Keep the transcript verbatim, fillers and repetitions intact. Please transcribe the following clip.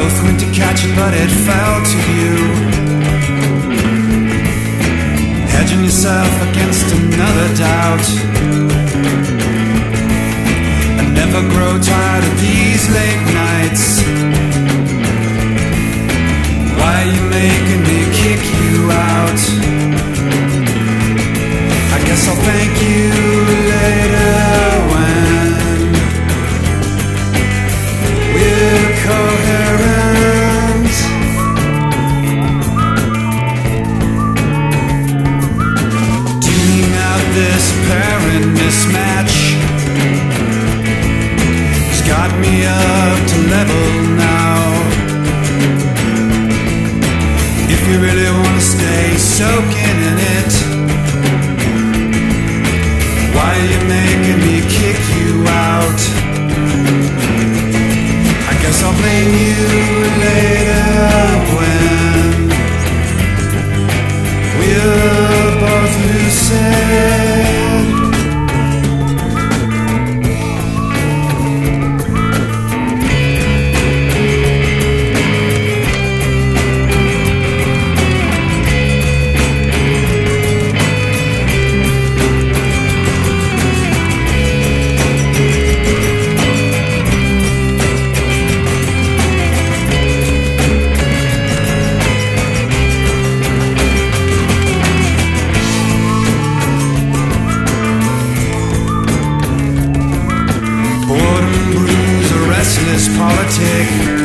both went to catch it, but it fell to you. Hedging yourself against another doubt. I never grow tired of these late nights. Why are you making me kick you out? I guess I'll thank you later when we're coherent. Tuning out this apparent mismatch has got me up to level now. If you really wanna stay soaking in it, why are you making me kick you out? I guess I'll blame you later when we're both lucid. Politic